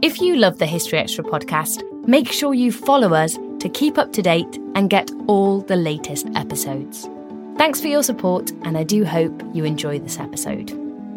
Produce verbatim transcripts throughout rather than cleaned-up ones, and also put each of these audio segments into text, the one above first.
If you love the History Extra podcast, make sure you follow us to keep up to date and get all the latest episodes. Thanks for your support, and I do hope you enjoy this episode.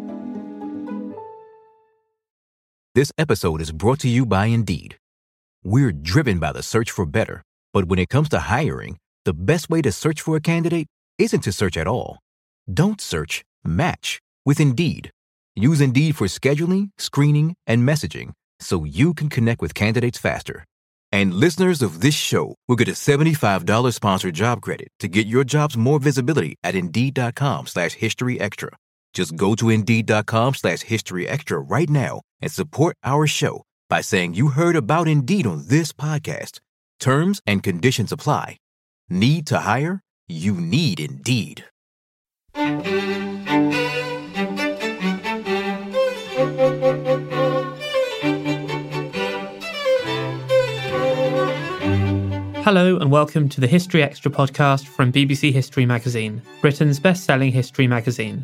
This episode is brought to you by Indeed. We're driven by the search for better, but when it comes to hiring, the best way to search for a candidate isn't to search at all. Don't search, match with Indeed. Use Indeed for scheduling, screening, and messaging so you can connect with candidates faster. And listeners of this show will get a seventy-five dollars sponsored job credit to get your jobs more visibility at Indeed.com slash History Extra. Just go to Indeed.com slash History Extra right now and support our show by saying you heard about Indeed on this podcast. Terms and conditions apply. Need to hire? You need Indeed. Hello and welcome to the History Extra podcast from B B C History Magazine, Britain's best-selling history magazine.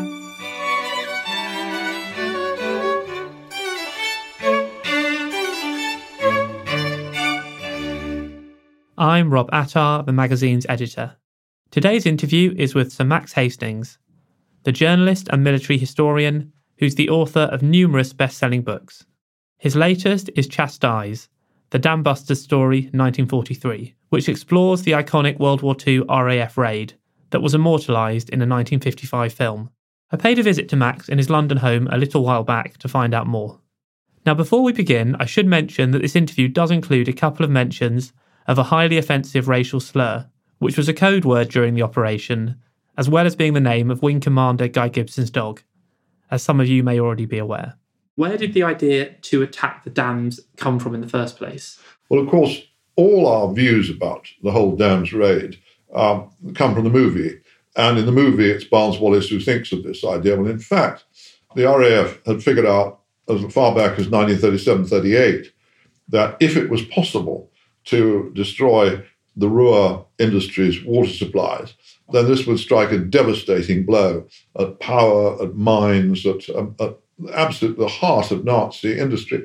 I'm Rob Attar, the magazine's editor. Today's interview is with Sir Max Hastings, the journalist and military historian who's the author of numerous best-selling books. His latest is Chastised, the Dam Busters Story, nineteen forty-three, which explores the iconic World War Two R A F raid that was immortalised in a nineteen fifty-five film. I paid a visit to Max in his London home a little while back to find out more. Now, before we begin, I should mention that this interview does include a couple of mentions of a highly offensive racial slur, which was a code word during the operation, as well as being the name of Wing Commander Guy Gibson's dog, as some of you may already be aware. Where did the idea to attack the dams come from in the first place? Well, of course, all our views about the whole dams raid um, come from the movie. And in the movie, it's Barnes Wallis who thinks of this idea. Well, in fact, the R A F had figured out as far back as nineteen thirty-seven thirty-eight that if it was possible to destroy the Ruhr industry's water supplies, then this would strike a devastating blow at power, at mines, at, um, at absolutely the heart of Nazi industry.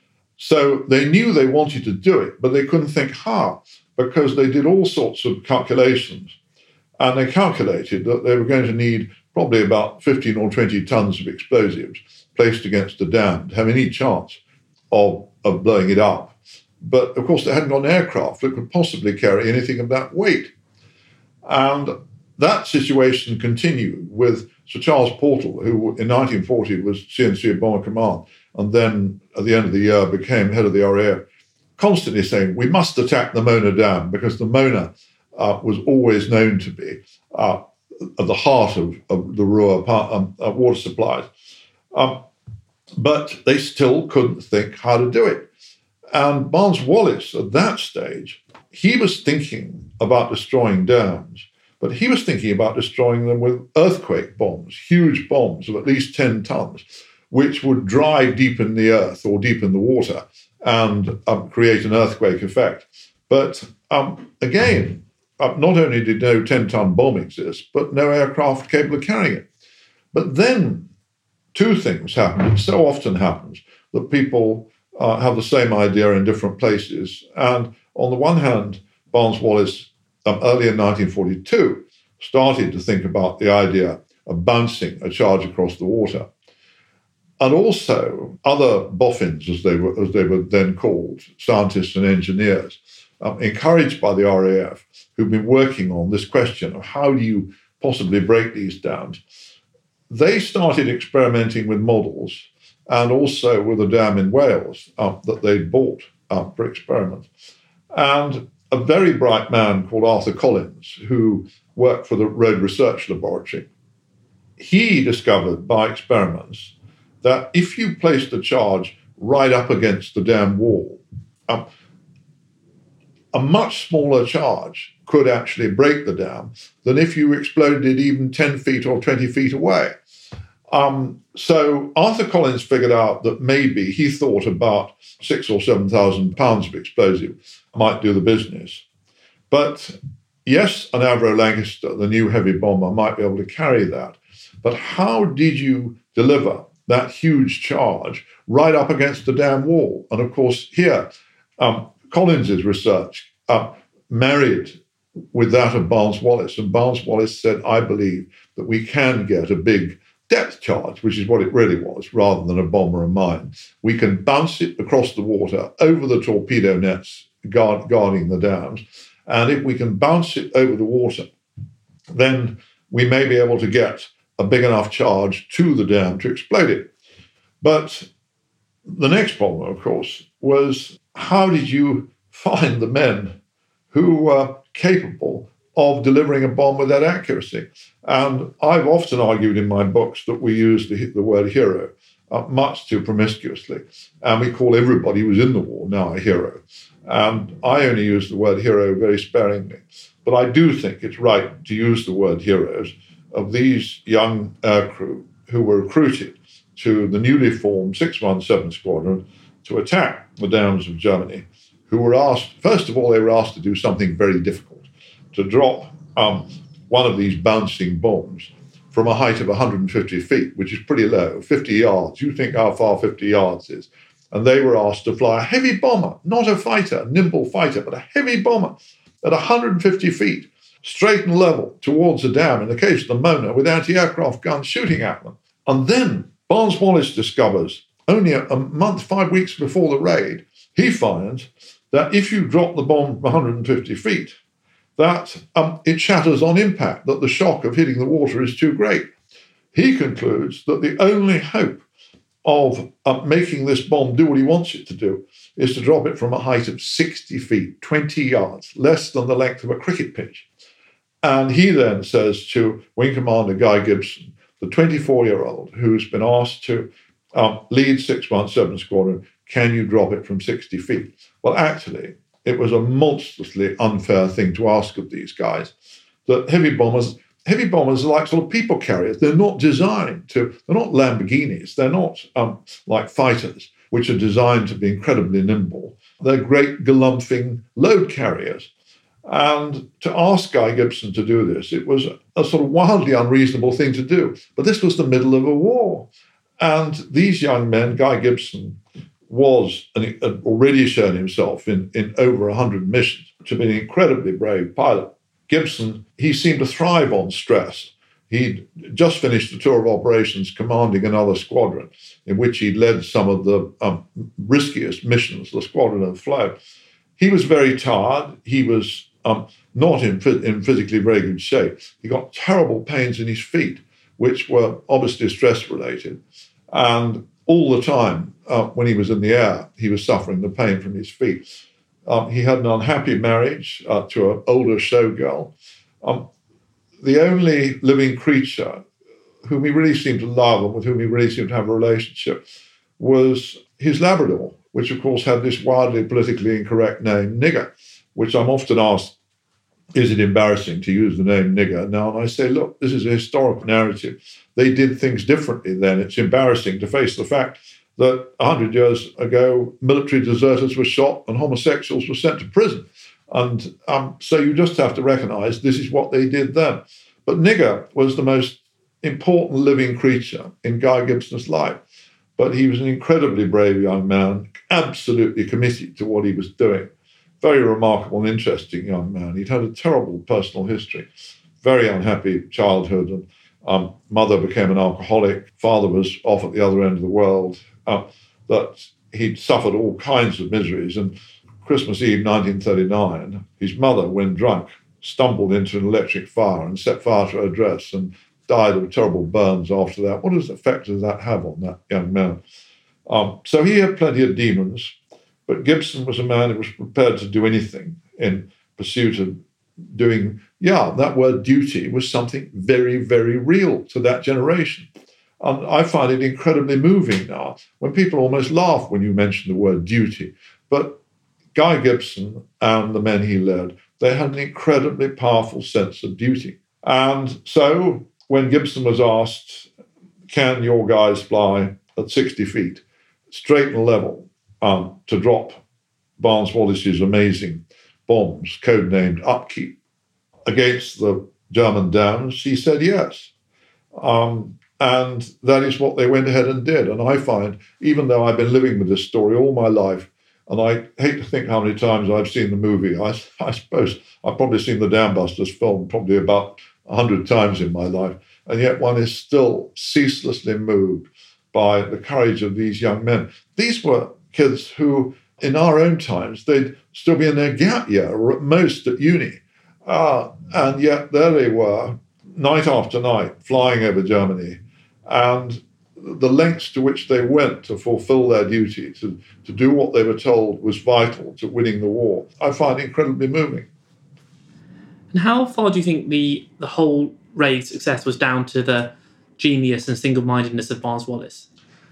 So they knew they wanted to do it, but they couldn't think how, because they did all sorts of calculations. And they calculated that they were going to need probably about fifteen or twenty tons of explosives placed against the dam to have any chance of, of blowing it up. But, of course, they hadn't got an aircraft that could possibly carry anything of that weight. And that situation continued with Sir Charles Portal, who in nineteen forty was C N C of Bomber Command, and then at the end of the year became head of the R A F, constantly saying, we must attack the Mona Dam, because the Mona uh, was always known to be uh, at the heart of, of the Ruhr um, uh, water supplies. Um, but they still couldn't think how to do it. And Barnes Wallis, at that stage, he was thinking about destroying dams, but he was thinking about destroying them with earthquake bombs, huge bombs of at least ten tons, which would drive deep in the earth or deep in the water and um, create an earthquake effect. But um, again, uh, not only did no ten-ton bomb exist, but no aircraft capable of carrying it. But then two things happened. It so often happens that people uh, have the same idea in different places. And on the one hand, Barnes Wallis, um, early in nineteen forty-two, started to think about the idea of bouncing a charge across the water. And also other boffins, as they were, as they were then called, scientists and engineers, um, encouraged by the R A F, who've been working on this question of how do you possibly break these dams, they started experimenting with models and also with a dam in Wales uh, that they'd bought uh, for experiments. And a very bright man called Arthur Collins, who worked for the Road Research Laboratory, he discovered by experiments that if you placed a charge right up against the dam wall, um, a much smaller charge could actually break the dam than if you exploded it even ten feet or twenty feet away. Um, so Arthur Collins figured out that maybe he thought about six or seven thousand pounds of explosive might do the business. But yes, an Avro Lancaster, the new heavy bomber, might be able to carry that. But how did you deliver that huge charge right up against the dam wall. And of course, here, um, Collins's research uh, married with that of Barnes-Wallis. And Barnes-Wallis said, I believe that we can get a big depth charge, which is what it really was, rather than a bomb or a mine. We can bounce it across the water over the torpedo nets guard, guarding the dams. And if we can bounce it over the water, then we may be able to get a big enough charge to the dam to explode it. But the next problem, of course, was how did you find the men who were capable of delivering a bomb with that accuracy? And I've often argued in my books that we use the, the word hero uh, much too promiscuously. And we call everybody who was in the war now a hero. And I only use the word hero very sparingly. But I do think it's right to use the word heroes of these young aircrew who were recruited to the newly formed six one seven Squadron to attack the dams of Germany, who were asked, first of all, they were asked to do something very difficult, to drop um, one of these bouncing bombs from a height of one hundred fifty feet, which is pretty low, fifty yards. You think how far fifty yards is. And they were asked to fly a heavy bomber, not a fighter, a nimble fighter, but a heavy bomber at one hundred fifty feet, straight and level towards the dam, in the case of the Mona, with anti-aircraft guns shooting at them. And then Barnes-Wallis discovers, only a, a month, five weeks before the raid, he finds that if you drop the bomb one hundred fifty feet, that um, it shatters on impact, that the shock of hitting the water is too great. He concludes that the only hope of uh, making this bomb do what he wants it to do is to drop it from a height of sixty feet, twenty yards, less than the length of a cricket pitch. And he then says to Wing Commander Guy Gibson, the twenty-four-year-old who's been asked to um, lead six one seven Squadron, can you drop it from sixty feet? Well, actually, it was a monstrously unfair thing to ask of these guys. That heavy bombers, heavy bombers are like sort of people carriers. They're not designed to, they're not Lamborghinis. They're not um, like fighters, which are designed to be incredibly nimble. They're great galumphing load carriers. And to ask Guy Gibson to do this, it was a sort of wildly unreasonable thing to do. But this was the middle of a war. And these young men, Guy Gibson was an, had already shown himself in, in over one hundred missions to be an incredibly brave pilot. Gibson, he seemed to thrive on stress. He'd just finished a tour of operations commanding another squadron in which he'd led some of the um, riskiest missions the squadron had flown. He was very tired. He was um, not in, in physically very good shape. He got terrible pains in his feet, which were obviously stress-related. And all the time, uh, when he was in the air, he was suffering the pain from his feet. Um, he had an unhappy marriage uh, to an older showgirl. Um, the only living creature whom he really seemed to love and with whom he really seemed to have a relationship was his Labrador, which, of course, had this wildly politically incorrect name, Nigger, which I'm often asked, is it embarrassing to use the name Nigger now? And I say, look, this is a historical narrative. They did things differently then. It's embarrassing to face the fact that one hundred years ago, military deserters were shot and homosexuals were sent to prison. And um, so you just have to recognize this is what they did then. But Nigger was the most important living creature in Guy Gibson's life. But he was an incredibly brave young man, absolutely committed to what he was doing. Very remarkable and interesting young man. He'd had a terrible personal history, very unhappy childhood. And um, mother became an alcoholic. Father was off at the other end of the world. Uh, that he'd suffered all kinds of miseries. And Christmas Eve nineteen thirty-nine, his mother, when drunk, stumbled into an electric fire and set fire to her dress and died of terrible burns after that. What effect does that have on that young man? Um, so he had plenty of demons, but Gibson was a man who was prepared to do anything in pursuit of doing, yeah, that word duty was something very, very real to that generation. And I find it incredibly moving now when people almost laugh when you mention the word duty. But Guy Gibson and the men he led, they had an incredibly powerful sense of duty. And so when Gibson was asked, can your guys fly at sixty feet, straight and level, um, to drop Barnes-Wallis's amazing bombs, codenamed Upkeep, against the German dams, he said yes. Um, And that is what they went ahead and did. And I find, even though I've been living with this story all my life, and I hate to think how many times I've seen the movie. I, I suppose I've probably seen the Dam Busters film probably about a hundred times in my life. And yet one is still ceaselessly moved by the courage of these young men. These were kids who, in our own times, they'd still be in their gap year or at most at uni. Uh, and yet there they were, night after night, flying over Germany. And the lengths to which they went to fulfill their duty, to, to do what they were told was vital to winning the war, I find incredibly moving. And how far do you think the, the whole raid's success was down to the genius and single-mindedness of Barnes Wallis?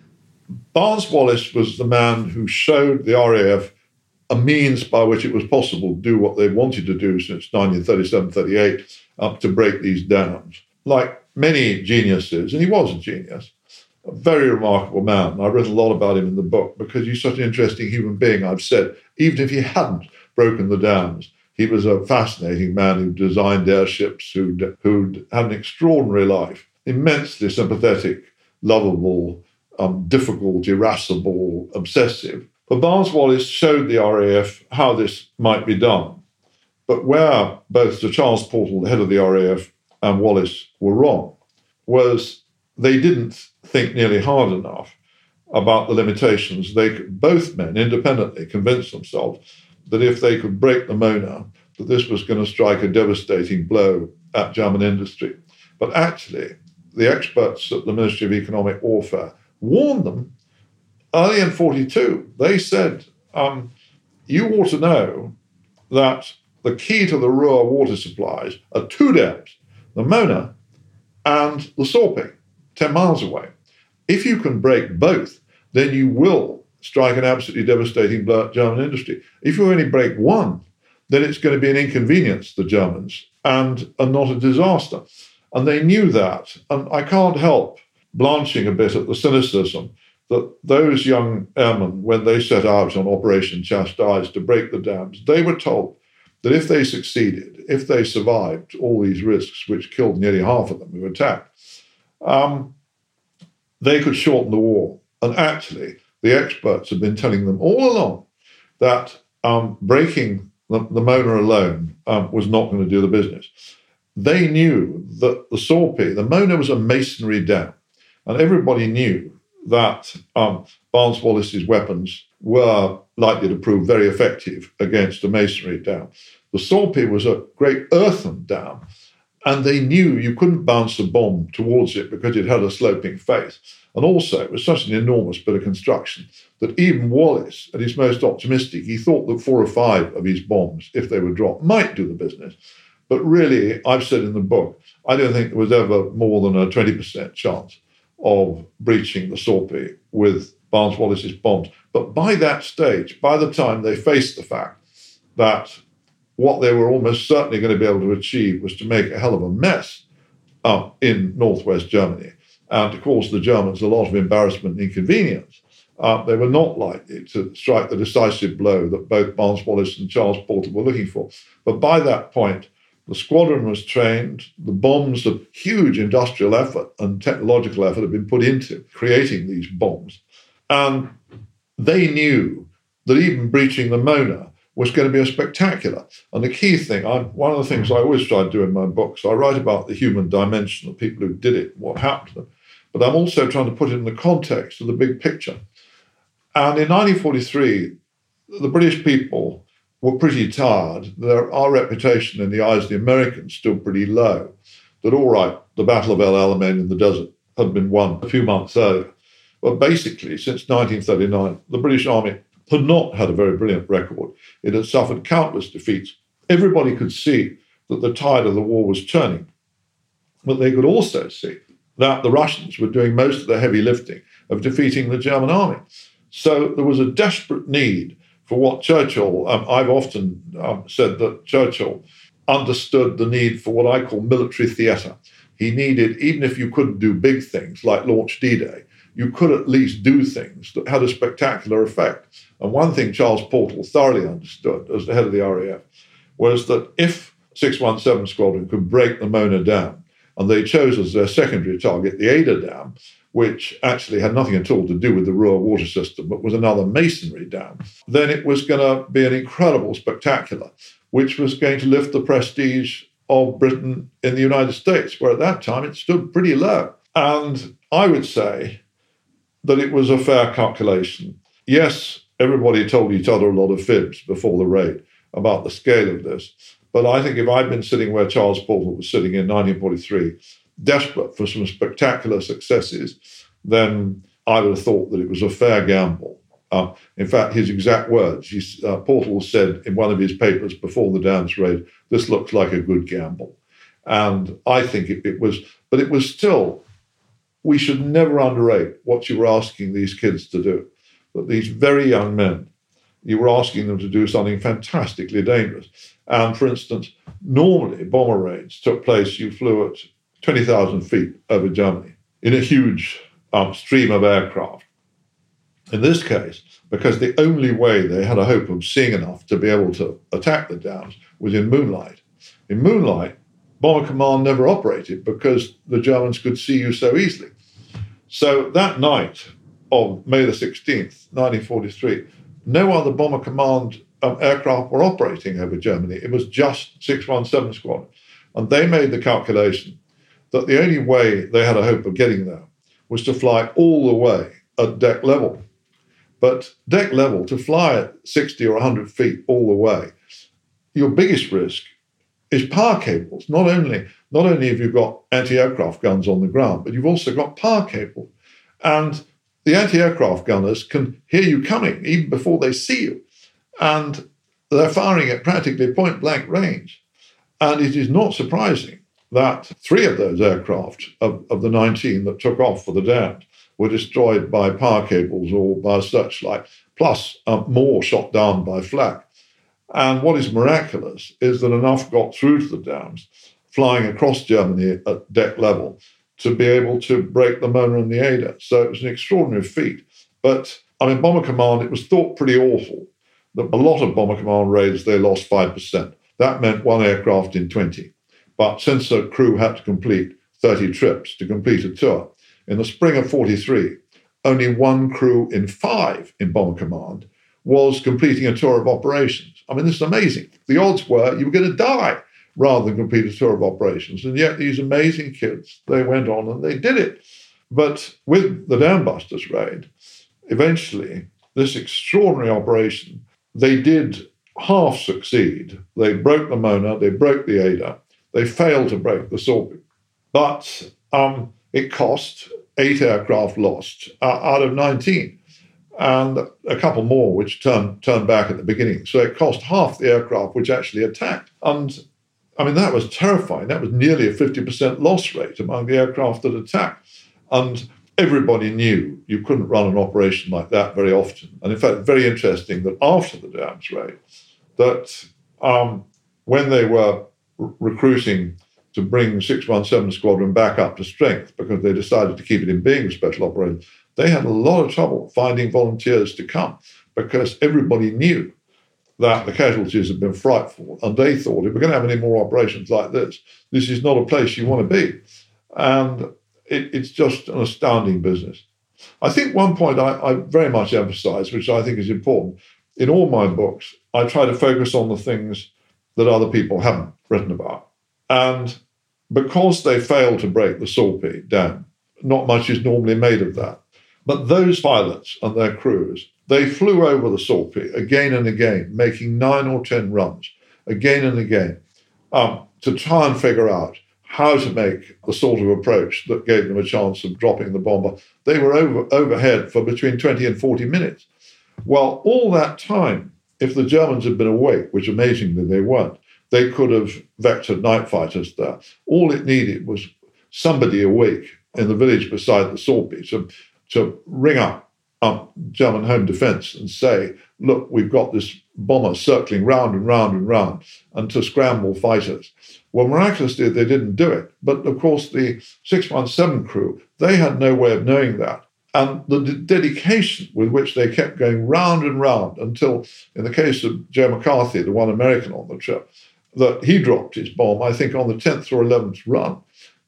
Barnes Wallis was the man who showed the R A F a means by which it was possible to do what they wanted to do since nineteen thirty-seven thirty-eight, up to break these dams. Like many geniuses, and he was a genius, a very remarkable man. I've written a lot about him in the book because he's such an interesting human being. I've said, even if he hadn't broken the dams, he was a fascinating man who designed airships, who'd, who'd had an extraordinary life, immensely sympathetic, lovable, um, difficult, irascible, obsessive. But Barnes Wallis showed the R A F how this might be done. But where both Sir Charles Portal, the head of the R A F, and Wallis were wrong was they didn't think nearly hard enough about the limitations. They could, both men independently convinced themselves that if they could break the Mona, that this was going to strike a devastating blow at German industry. But actually, the experts at the Ministry of Economic Warfare warned them early in forty-two. They said, um, you ought to know that the key to the Ruhr water supplies are two dams, the Mona and the Sorping, ten miles away. If you can break both, then you will strike an absolutely devastating blow at German industry. If you only break one, then it's going to be an inconvenience to the Germans and, and not a disaster. And they knew that. And I can't help blanching a bit at the cynicism that those young airmen, when they set out on Operation Chastise to break the dams, they were told that if they succeeded, if they survived all these risks, which killed nearly half of them who attacked, um, they could shorten the war. And actually, the experts have been telling them all along that um, breaking the, the Mona alone um, was not going to do the business. They knew that the Sorpee, the Mona was a masonry dam, and everybody knew that um, Barnes Wallis's weapons were likely to prove very effective against a masonry dam. The Sorpee was a great earthen dam, and they knew you couldn't bounce a bomb towards it because it had a sloping face. And also, it was such an enormous bit of construction that even Wallis, at his most optimistic, he thought that four or five of his bombs, if they were dropped, might do the business. But really, I've said in the book, I don't think there was ever more than a twenty percent chance of breaching the Sorpee with Barnes Wallis's bombs. But by that stage, by the time they faced the fact that what they were almost certainly going to be able to achieve was to make a hell of a mess up in northwest Germany and to cause the Germans a lot of embarrassment and inconvenience, uh, they were not likely to strike the decisive blow that both Barnes Wallis and Charles Portal were looking for. But by that point, the squadron was trained, the bombs, the huge industrial effort and technological effort had been put into creating these bombs. And they knew that even breaching the Mona was going to be a spectacular. And the key thing, I, one of the things I always try to do in my books, I write about the human dimension of people who did it, what happened to them, but I'm also trying to put it in the context of the big picture. And in nineteen forty-three, the British people were pretty tired. Their, our reputation in the eyes of the Americans still pretty low. That, all right, the Battle of El Alamein in the desert had been won a few months earlier. But basically, since nineteen thirty-nine, the British Army had not had a very brilliant record. It had suffered countless defeats. Everybody could see that the tide of the war was turning. But they could also see that the Russians were doing most of the heavy lifting of defeating the German army. So there was a desperate need for what Churchill, um, I've often um, said that Churchill understood the need for what I call military theatre. He needed, even if you couldn't do big things like launch D-Day, you could at least do things that had a spectacular effect. And one thing Charles Portal thoroughly understood as the head of the R A F was that if six one seven Squadron could break the Mona down, and they chose as their secondary target the Ada Dam, which actually had nothing at all to do with the Ruhr water system, but was another masonry dam, then it was going to be an incredible spectacular, which was going to lift the prestige of Britain in the United States, where at that time it stood pretty low. And I would say that it was a fair calculation. Yes, everybody told each other a lot of fibs before the raid about the scale of this. But I think if I'd been sitting where Charles Portal was sitting in nineteen forty-three, desperate for some spectacular successes, then I would have thought that it was a fair gamble. Uh, in fact, his exact words, he, uh, Portal said in one of his papers before the dams raid, this looks like a good gamble. And I think it, it was, but it was still, we should never underrate what you were asking these kids to do. That these very young men, you were asking them to do something fantastically dangerous. And for instance, normally bomber raids took place, you flew at twenty thousand feet over Germany in a huge um, stream of aircraft. In this case, because the only way they had a hope of seeing enough to be able to attack the dams was in moonlight. In moonlight, Bomber Command never operated because the Germans could see you so easily. So that night of May the sixteenth, nineteen forty-three, no other Bomber Command um, aircraft were operating over Germany. It was just six one seven Squadron. And they made the calculation that the only way they had a hope of getting there was to fly all the way at deck level. But deck level, to fly at sixty or one hundred feet all the way, your biggest risk is power cables. Not only, not only have you got anti-aircraft guns on the ground, but you've also got power cables. And the anti-aircraft gunners can hear you coming even before they see you. And they're firing at practically point-blank range. And it is not surprising that three of those aircraft of, of the nineteen that took off for the dams were destroyed by power cables or by searchlight, plus um, more shot down by flak. And what is miraculous is that enough got through to the dams, flying across Germany at deck level, to be able to break the Mona and the Ada. So it was an extraordinary feat. But, I mean, Bomber Command, it was thought pretty awful that a lot of Bomber Command raids, they lost five percent. That meant one aircraft in twenty. But since a crew had to complete thirty trips to complete a tour, in the spring of forty-three, only one crew in five in Bomber Command was completing a tour of operations. I mean, this is amazing. The odds were you were going to die rather than complete a tour of operations. And yet these amazing kids, they went on and they did it. But with the Dam Busters raid, eventually, this extraordinary operation, they did half succeed. They broke the Mona, they broke the Ada, they failed to break the Sorpe. But um, it cost eight aircraft lost uh, out of nineteen, and a couple more which turned, turned back at the beginning. So it cost half the aircraft which actually attacked. And I mean, that was terrifying. That was nearly a fifty percent loss rate among the aircraft that attacked. And everybody knew you couldn't run an operation like that very often. And in fact, very interesting that after the dams raid, that um, when they were r- recruiting to bring six one seven Squadron back up to strength, because they decided to keep it in being a special operation, they had a lot of trouble finding volunteers to come, because everybody knew that the casualties had been frightful, and they thought, if we're going to have any more operations like this, this is not a place you want to be. And it, it's just an astounding business. I think one point I, I very much emphasize, which I think is important, in all my books, I try to focus on the things that other people haven't written about. And because they failed to break the Sorpe Dam, not much is normally made of that. But those pilots and their crews, they flew over the Sorpe again and again, making nine or ten runs, again and again, um, to try and figure out how to make the sort of approach that gave them a chance of dropping the bomber. They were over, overhead for between twenty and forty minutes. Well, all that time, if the Germans had been awake, which amazingly they weren't, they could have vectored night fighters there. All it needed was somebody awake in the village beside the Sorpe to, to ring up um, German home defense and say, look, we've got this bomber circling round and round and round, and to scramble fighters. Well, miraculously, they didn't do it. But of course, the six one seven crew, they had no way of knowing that. And the d- dedication with which they kept going round and round until, in the case of Joe McCarthy, the one American on the trip, that he dropped his bomb, I think, on the tenth or eleventh run.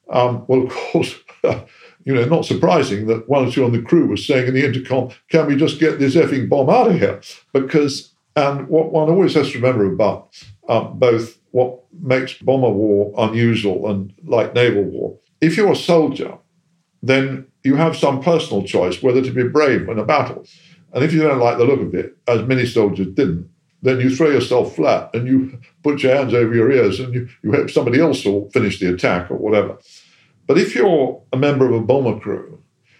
Um, well, of course, you know, not surprising that one or two on the crew was saying in the intercom, can we just get this effing bomb out of here? Because, and what one always has to remember about um, both what makes bomber war unusual and like naval war, if you're a soldier, then you have some personal choice whether to be brave in a battle. And if you don't like the look of it, as many soldiers didn't, then you throw yourself flat and you put your hands over your ears and you, you hope somebody else will finish the attack or whatever. But if you're a member of a bomber crew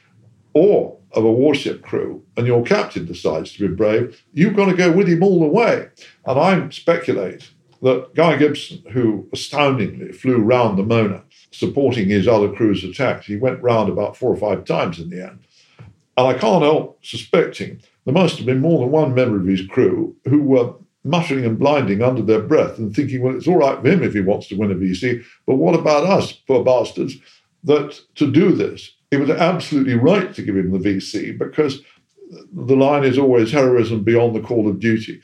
or of a warship crew and your captain decides to be brave, you've got to go with him all the way. And I speculate that Guy Gibson, who astoundingly flew round the Mona, supporting his other crew's attacks, he went round about four or five times in the end. And I can't help suspecting there must have been more than one member of his crew who were muttering and blinding under their breath and thinking, well, it's all right for him if he wants to win a V C, but what about us, poor bastards, that to do this, it was absolutely right to give him the V C because the line is always heroism beyond the call of duty.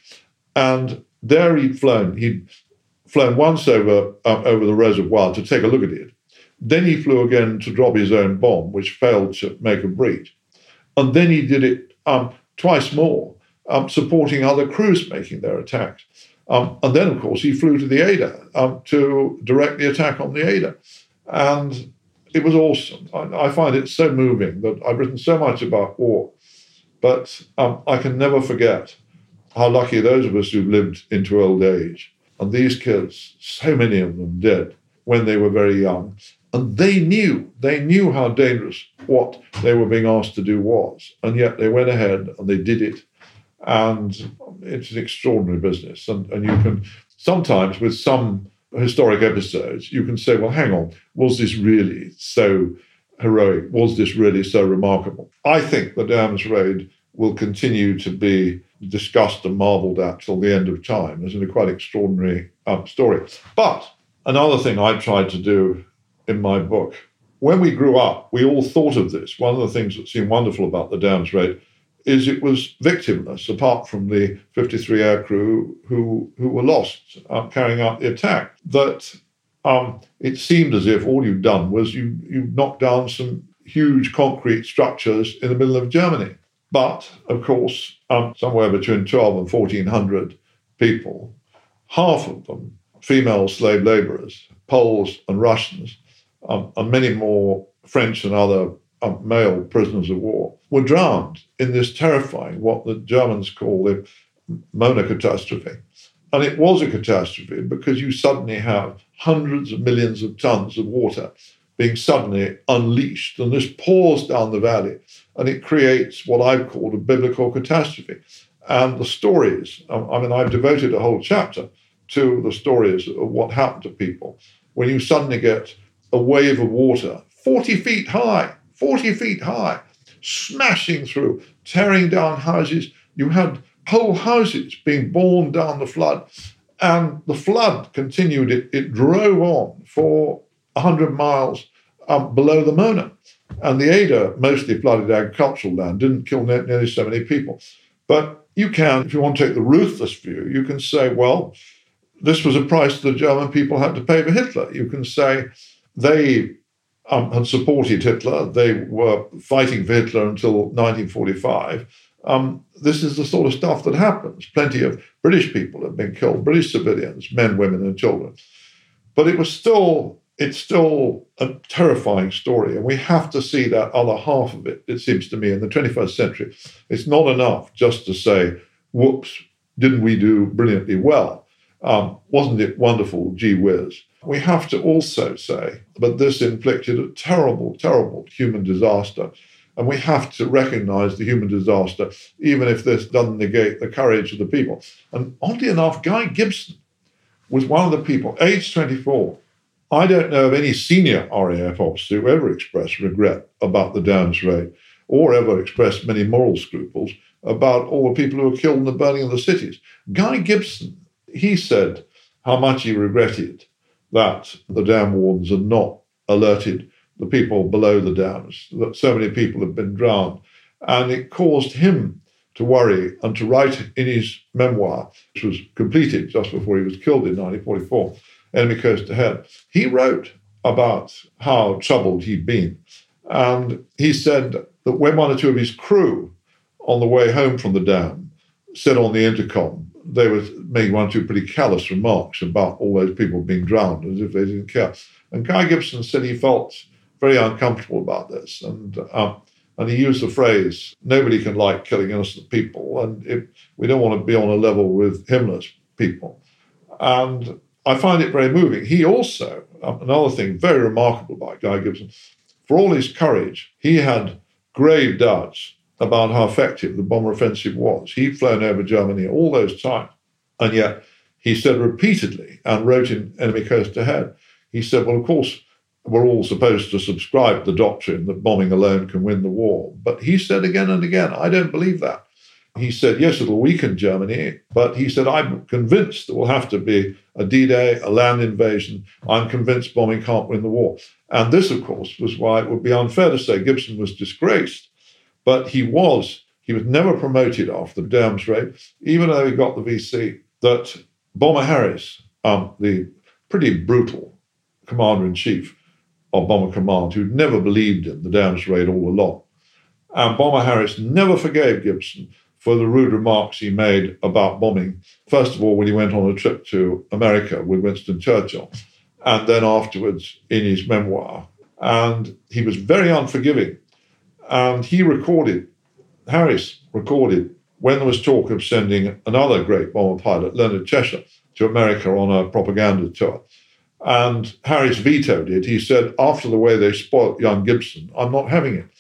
And there he'd flown. He'd flown once over, uh, over the reservoir to take a look at it. Then he flew again to drop his own bomb, which failed to make a breach. And then he did it um, twice more, um, supporting other crews making their attacks. Um, and then, of course, he flew to the Ada um, to direct the attack on the Ada. And it was awesome. I, I find it so moving that I've written so much about war. But um, I can never forget how lucky those of us who've lived into old age. And these kids, so many of them dead when they were very young. And they knew, they knew how dangerous what they were being asked to do was. And yet they went ahead and they did it. And it's an extraordinary business. And, and you can, sometimes with some historic episodes, you can say, well, hang on, was this really so heroic? Was this really so remarkable? I think the Dams Raid will continue to be discussed and marvelled at till the end of time. It's a quite extraordinary um, story. But another thing I tried to do in my book, when we grew up, we all thought of this. One of the things that seemed wonderful about the Dams Raid is it was victimless, apart from the fifty-three aircrew who, who were lost um, carrying out the attack. That um, it seemed as if all you'd done was you, you knocked down some huge concrete structures in the middle of Germany. But, of course, um, somewhere between twelve and fourteen hundred people, half of them female slave laborers, Poles and Russians, um, and many more French and other um, male prisoners of war, were drowned in this terrifying, what the Germans call the Mona catastrophe. And it was a catastrophe because you suddenly have hundreds of millions of tons of water being suddenly unleashed, and this pours down the valley, and it creates what I've called a biblical catastrophe. And the stories, I mean, I've devoted a whole chapter to the stories of what happened to people when you suddenly get a wave of water, forty feet high, forty feet high, smashing through, tearing down houses. You had whole houses being borne down the flood, and the flood continued. It, it drove on for one hundred miles um, below the Mona. And the Ada, mostly flooded agricultural land, didn't kill ne- nearly so many people. But you can, if you want to take the ruthless view, you can say, well, this was a price the German people had to pay for Hitler. You can say they um, had supported Hitler. They were fighting for Hitler until nineteen forty-five. Um, this is the sort of stuff that happens. Plenty of British people have been killed, British civilians, men, women, and children. But it was still, it's still a terrifying story. And we have to see that other half of it, it seems to me, in the twenty-first century. It's not enough just to say, whoops, didn't we do brilliantly well? Um, wasn't it wonderful, gee whiz? We have to also say that this inflicted a terrible, terrible human disaster. And we have to recognize the human disaster, even if this doesn't negate the courage of the people. And oddly enough, Guy Gibson was one of the people, age twenty-four. I don't know of any senior R A F officer who ever expressed regret about the Dams Raid or ever expressed many moral scruples about all the people who were killed in the burning of the cities. Guy Gibson, he said how much he regretted that the dam wardens had not alerted the people below the dams, that so many people had been drowned. And it caused him to worry and to write in his memoir, which was completed just before he was killed in nineteen forty-four, Enemy Coast Ahead. He wrote about how troubled he'd been. And he said that when one or two of his crew on the way home from the dam said on the intercom, they were making one or two pretty callous remarks about all those people being drowned, as if they didn't care. And Guy Gibson said he felt very uncomfortable about this. And um, and he used the phrase, nobody can like killing innocent people, and it, we don't want to be on a level with himless people. And I find it very moving. He also, um, another thing very remarkable about Guy Gibson, for all his courage, he had grave doubts about how effective the bomber offensive was. He'd flown over Germany all those times, and yet he said repeatedly, and wrote in Enemy Coast Ahead, he said, well, of course, we're all supposed to subscribe to the doctrine that bombing alone can win the war. But he said again and again, I don't believe that. He said, yes, it'll weaken Germany, but he said, I'm convinced there will have to be a D-Day, a land invasion. I'm convinced bombing can't win the war. And this, of course, was why it would be unfair to say Gibson was disgraced. But he was, he was never promoted after the Downes raid, even though he got the V C, that Bomber Harris, um, the pretty brutal commander-in-chief of Bomber Command, who'd never believed in the Downes raid all along, and Bomber Harris never forgave Gibson for the rude remarks he made about bombing, first of all, when he went on a trip to America with Winston Churchill, and then afterwards in his memoir. And he was very unforgiving. And he recorded, Harris recorded, when there was talk of sending another great bomber pilot, Leonard Cheshire, to America on a propaganda tour. And Harris vetoed it. He said, after the way they spoilt young Gibson, I'm not having it.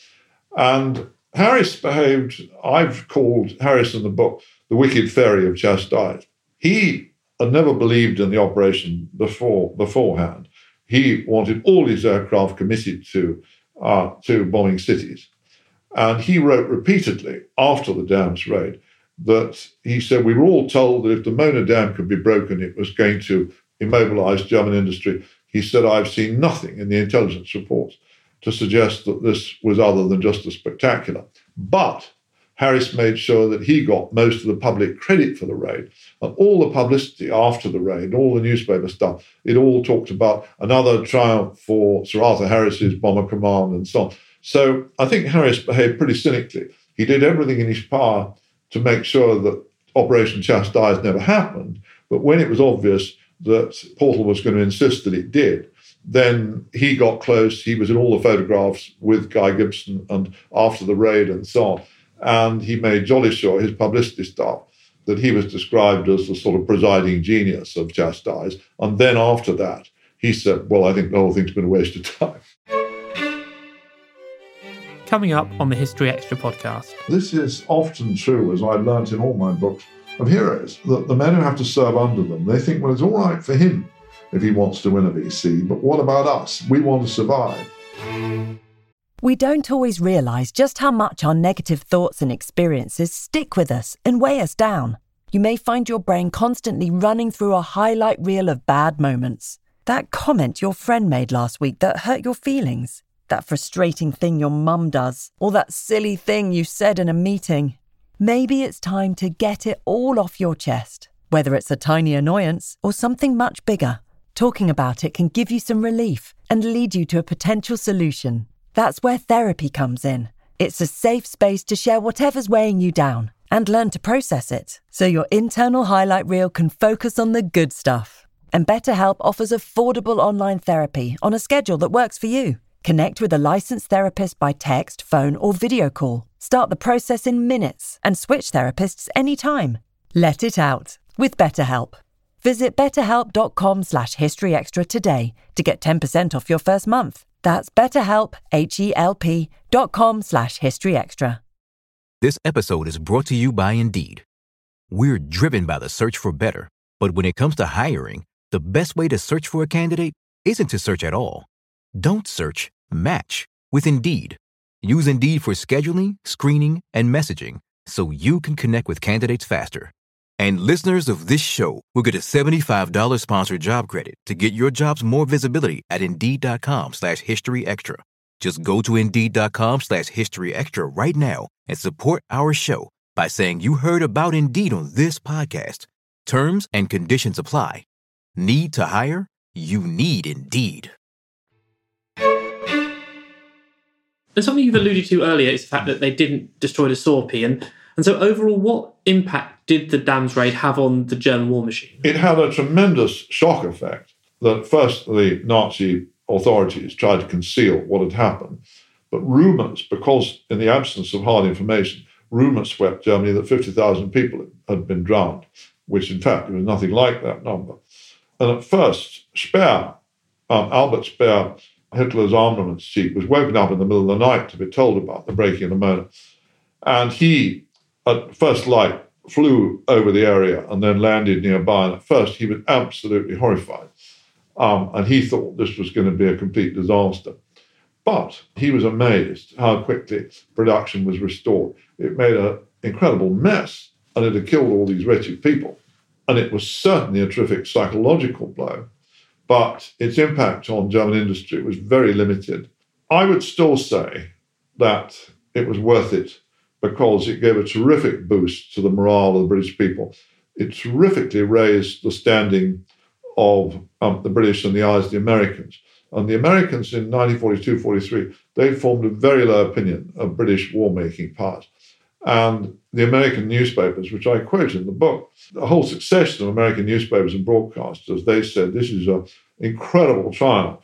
And Harris behaved, I've called Harris in the book, the wicked fairy of chastise. He had never believed in the operation before beforehand. He wanted all his aircraft committed to, uh, to bombing cities. And he wrote repeatedly after the Downes raid that he said, we were all told that if the Mona Dam could be broken, it was going to immobilize German industry. He said, I've seen nothing in the intelligence reports to suggest that this was other than just a spectacular. But Harris made sure that he got most of the public credit for the raid. And all the publicity after the raid, all the newspaper stuff, it all talked about another triumph for Sir Arthur Harris's Bomber Command and so on. So I think Harris behaved pretty cynically. He did everything in his power to make sure that Operation Chastise never happened. But when it was obvious that Portal was going to insist that it did, then he got close. He was in all the photographs with Guy Gibson and after the raid and so on. And he made jolly sure, his publicity staff, that he was described as the sort of presiding genius of Chastise. And then after that, he said, well, I think the whole thing's been a waste of time. Coming up on the History Extra podcast. This is often true, as I've learnt in all my books of heroes, that the men who have to serve under them, they think, well, it's all right for him if he wants to win a V C, but what about us? We want to survive. We don't always realise just how much our negative thoughts and experiences stick with us and weigh us down. You may find your brain constantly running through a highlight reel of bad moments. That comment your friend made last week that hurt your feelings. That frustrating thing your mum does. Or that silly thing you said in a meeting. Maybe it's time to get it all off your chest. Whether it's a tiny annoyance or something much bigger. Talking about it can give you some relief and lead you to a potential solution. That's where therapy comes in. It's a safe space to share whatever's weighing you down and learn to process it, so your internal highlight reel can focus on the good stuff. And BetterHelp offers affordable online therapy on a schedule that works for you. Connect with a licensed therapist by text, phone, or video call. Start the process in minutes and switch therapists anytime. Let it out with BetterHelp. Visit betterhelp.com slash historyextra today to get ten percent off your first month. That's betterhelp, H-E-L-P dot com slash historyextra. This episode is brought to you by Indeed. We're driven by the search for better, but when it comes to hiring, the best way to search for a candidate isn't to search at all. Don't search, match with Indeed. Use Indeed for scheduling, screening, and messaging so you can connect with candidates faster. And listeners of this show will get a seventy-five dollars sponsored job credit to get your jobs more visibility at Indeed.com slash History Extra. Just go to Indeed.com slash History Extra right now and support our show by saying you heard about Indeed on this podcast. Terms and conditions apply. Need to hire? You need Indeed. And something you've alluded to earlier is the fact that they didn't destroy the sortie. And, and so overall, what impact did the dams raid have on the German war machine? It had a tremendous shock effect that first the Nazi authorities tried to conceal what had happened. But rumours, because in the absence of hard information, rumours swept Germany that fifty thousand people had been drowned, which in fact was nothing like that number. And at first, Speer, um, Albert Speer, Hitler's armaments chief, was woken up in the middle of the night to be told about the breaking of the Mona. And he, at first light, flew over the area and then landed nearby. And at first, he was absolutely horrified. Um, and he thought this was going to be a complete disaster. But he was amazed how quickly production was restored. It made an incredible mess, and it had killed all these wretched people. And it was certainly a terrific psychological blow. But its impact on German industry was very limited. I would still say that it was worth it because it gave a terrific boost to the morale of the British people. It terrifically raised the standing of um, the British in the eyes of the Americans. And the Americans in nineteen forty-two forty-three, they formed a very low opinion of British war-making powers. And the American newspapers, which I quote in the book, the whole succession of American newspapers and broadcasters, they said this is an incredible triumph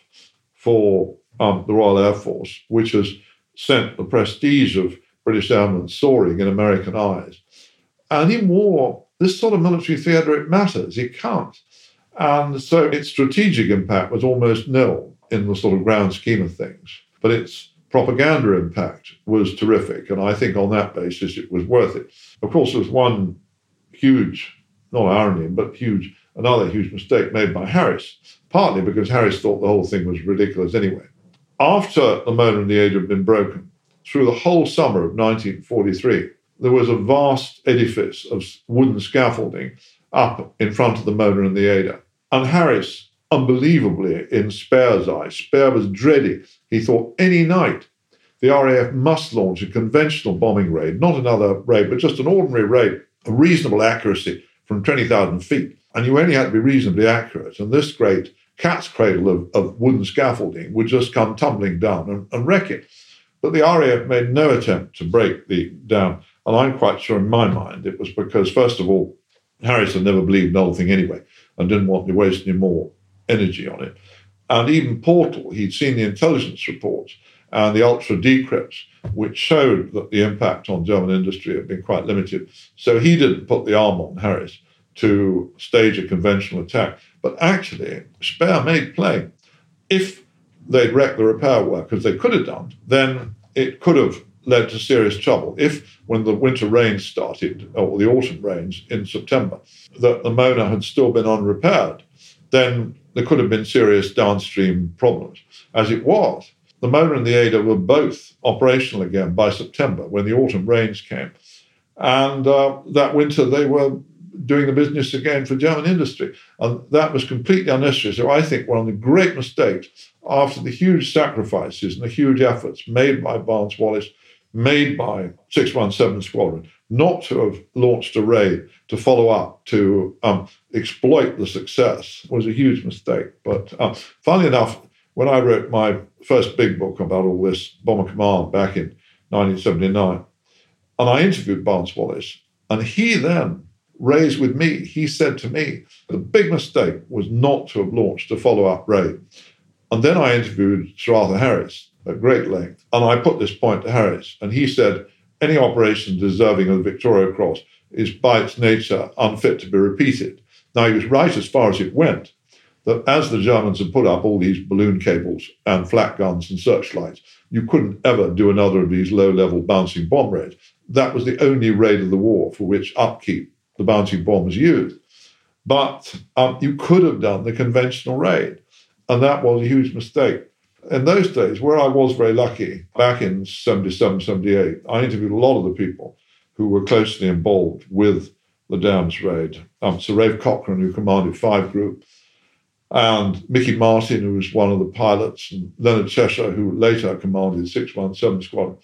for um, the Royal Air Force, which has sent the prestige of British airmen soaring in American eyes. And in war, this sort of military theatre, it matters, it counts. And so its strategic impact was almost nil in the sort of grand scheme of things. But its propaganda impact was terrific, and I think on that basis it was worth it. Of course, there was one huge, not irony, but huge, another huge mistake made by Harris, partly because Harris thought the whole thing was ridiculous anyway. After the Mona and the Ada had been broken, through the whole summer of nineteen forty-three, there was a vast edifice of wooden scaffolding up in front of the Mona and the Ada. And Harris, unbelievably, in Speer's eyes, Speer was dreading. He thought any night the R A F must launch a conventional bombing raid, not another raid, but just an ordinary raid, a reasonable accuracy from twenty thousand feet. And you only had to be reasonably accurate. And this great cat's cradle of, of wooden scaffolding would just come tumbling down and, and wreck it. But the R A F made no attempt to break the dam. And I'm quite sure in my mind it was because, first of all, Harris had never believed in the whole thing anyway and didn't want to waste any more energy on it. And even Portal, he'd seen the intelligence reports and the ultra decrypts, which showed that the impact on German industry had been quite limited. So he didn't put the arm on Harris to stage a conventional attack. But actually, Speer made plain, if they'd wrecked the repair work, as they could have done, then it could have led to serious trouble. If, when the winter rains started, or the autumn rains in September, that the Mona had still been unrepaired, then there could have been serious downstream problems. As it was, the Mona and the Ada were both operational again by September when the autumn rains came. And uh, that winter they were doing the business again for German industry. And that was completely unnecessary. So I think one of the great mistakes after the huge sacrifices and the huge efforts made by Barnes-Wallis, made by six one seven Squadron, not to have launched a raid to follow up, to um, exploit the success was a huge mistake. But uh, funnily enough, when I wrote my first big book about all this, Bomber Command, back in nineteen seventy-nine, and I interviewed Barnes-Wallis, and he then raised with me, he said to me, the big mistake was not to have launched a follow-up raid. And then I interviewed Sir Arthur Harris at great length, and I put this point to Harris, and he said, any operation deserving of the Victoria Cross is by its nature unfit to be repeated. Now, he was right as far as it went, that as the Germans had put up all these balloon cables and flak guns and searchlights, you couldn't ever do another of these low-level bouncing bomb raids. That was the only raid of the war for which upkeep, the bouncing bomb, was used. But um, you could have done the conventional raid, and that was a huge mistake. In those days, where I was very lucky, back in seventy-seven, seventy-eight, I interviewed a lot of the people who were closely involved with the dams raid. Um, Sir Rafe Cochrane, who commanded Five Group, and Mickey Martin, who was one of the pilots, and Leonard Cheshire, who later commanded six one seven Squadron.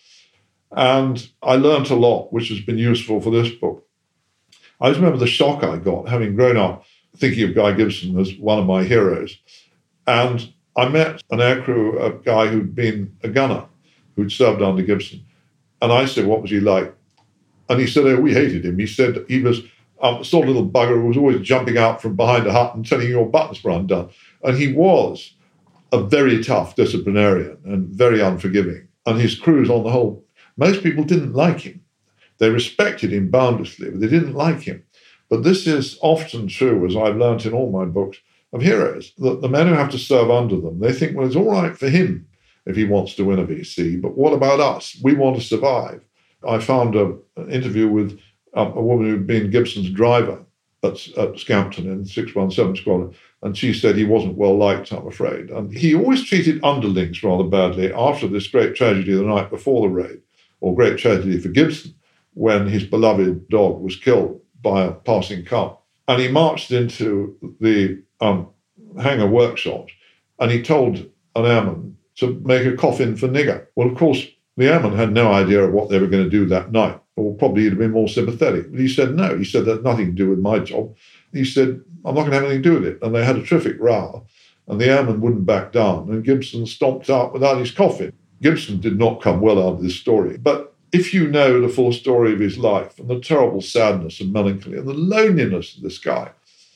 And I learnt a lot, which has been useful for this book. I just remember the shock I got, having grown up thinking of Guy Gibson as one of my heroes. And I met an aircrew, a guy who'd been a gunner who'd served under Gibson. And I said, what was he like? And he said, oh, we hated him. He said he was um, a sort of little bugger who was always jumping out from behind a hut and telling you your buttons were undone. And he was a very tough disciplinarian and very unforgiving. And his crews, on the whole, most people didn't like him. They respected him boundlessly, but they didn't like him. But this is often true, as I've learnt in all my books, of heroes, that the men who have to serve under them, they think, well, it's all right for him if he wants to win a V C, but what about us? We want to survive. I found a, an interview with um, a woman who'd been Gibson's driver at, at Scampton in six one seven Squadron, and she said he wasn't well liked, I'm afraid. And he always treated underlings rather badly after this great tragedy the night before the raid, or great tragedy for Gibson, when his beloved dog was killed by a passing car. And he marched into the um, hangar workshops, and he told an airman to make a coffin for Nigger. Well, of course, the airman had no idea of what they were going to do that night, or probably he'd have been more sympathetic. But he said no. He said, that's nothing to do with my job. He said, I'm not going to have anything to do with it. And they had a terrific row, and the airman wouldn't back down, and Gibson stomped out without his coffin. Gibson did not come well out of this story. But if you know the full story of his life and the terrible sadness and melancholy and the loneliness of this guy,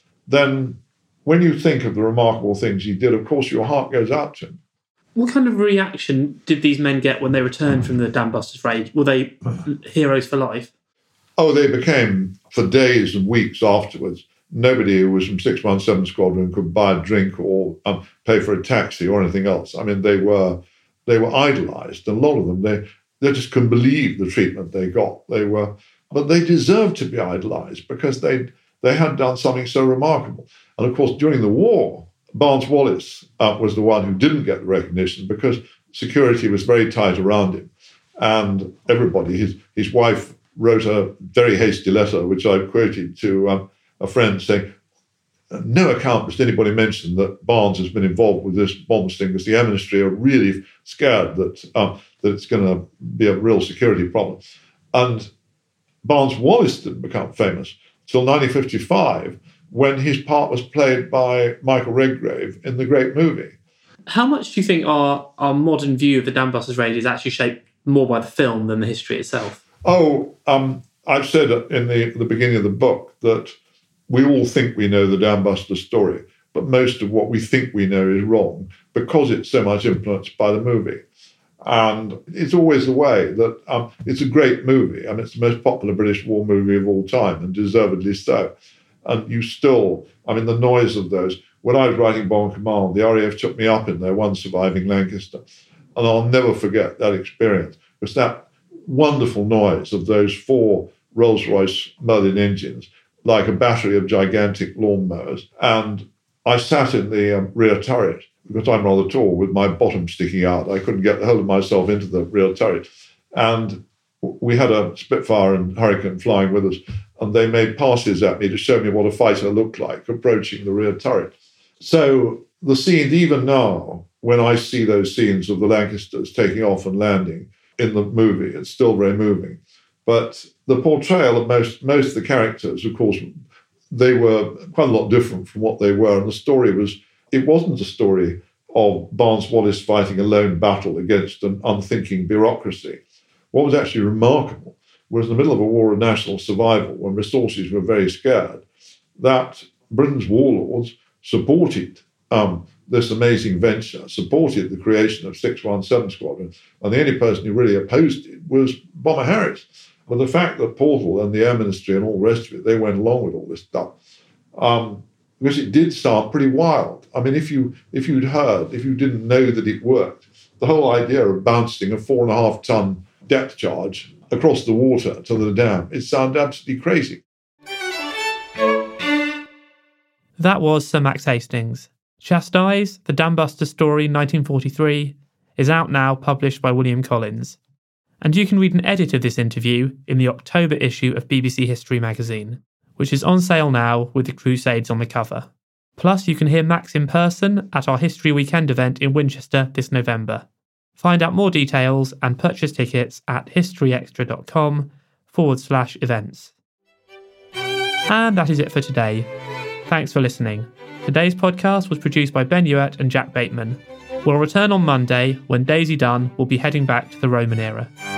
then when you think of the remarkable things he did, of course, your heart goes out to him. What kind of reaction did these men get when they returned from the Dam Busters raid? Were they heroes for life? Oh, they became, for days and weeks afterwards, nobody who was from six one seven Squadron could buy a drink or um, pay for a taxi or anything else. I mean, they were they were idolised. And a lot of them, they, they just couldn't believe the treatment they got. They were, but they deserved to be idolised because they they had done something so remarkable. And of course, during the war, Barnes Wallis uh, was the one who didn't get the recognition because security was very tight around him. And everybody, his, his wife wrote a very hasty letter, which I quoted to um, a friend saying, no account must anybody mention that Barnes has been involved with this bomb sting because the Air Ministry are really scared that, um, that it's going to be a real security problem. And Barnes Wallis didn't become famous till nineteen fifty-five, when his part was played by Michael Redgrave in The Great Movie. How much do you think our, our modern view of the Dam Busters raid is actually shaped more by the film than the history itself? Oh, um, I've said in the, the beginning of the book that we all think we know the Dam Busters story, but most of what we think we know is wrong because it's so much influenced by the movie. And it's always the way that um, it's a great movie. I mean, it's the most popular British war movie of all time, and deservedly so. And you still, I mean, the noise of those. When I was writing Bomb Command, the R A F took me up in their one surviving Lancaster. And I'll never forget that experience. It was that wonderful noise of those four Rolls-Royce Merlin engines, like a battery of gigantic lawnmowers. And I sat in the um, rear turret, because I'm rather tall, with my bottom sticking out. I couldn't get the hold of myself into the rear turret. And we had a Spitfire and Hurricane flying with us, and they made passes at me to show me what a fighter looked like approaching the rear turret. So the scenes, even now, when I see those scenes of the Lancasters taking off and landing in the movie, it's still very moving. But the portrayal of most, most of the characters, of course, they were quite a lot different from what they were. And the story was, it wasn't a story of Barnes Wallis fighting a lone battle against an unthinking bureaucracy. What was actually remarkable was in the middle of a war of national survival, when resources were very scarce, that Britain's warlords supported um, this amazing venture, supported the creation of six one seven Squadron, and the only person who really opposed it was Bomber Harris. But the fact that Portal and the Air Ministry and all the rest of it, they went along with all this stuff, um, because it did sound pretty wild. I mean, if you if you'd heard, if you didn't know that it worked, the whole idea of bouncing a four and a half ton depth charge across the water to the dam, it sounded absolutely crazy. That was Sir Max Hastings. Chastise, The Dam Busters Story nineteen forty-three, is out now, published by William Collins. And you can read an edit of this interview in the October issue of B B C History magazine, which is on sale now with the Crusades on the cover. Plus, you can hear Max in person at our History Weekend event in Winchester this November. Find out more details and purchase tickets at historyextra.com forward slash events. And that is it for today. Thanks for listening. Today's podcast was produced by Ben Ewert and Jack Bateman. We'll return on Monday when Daisy Dunn will be heading back to the Roman era.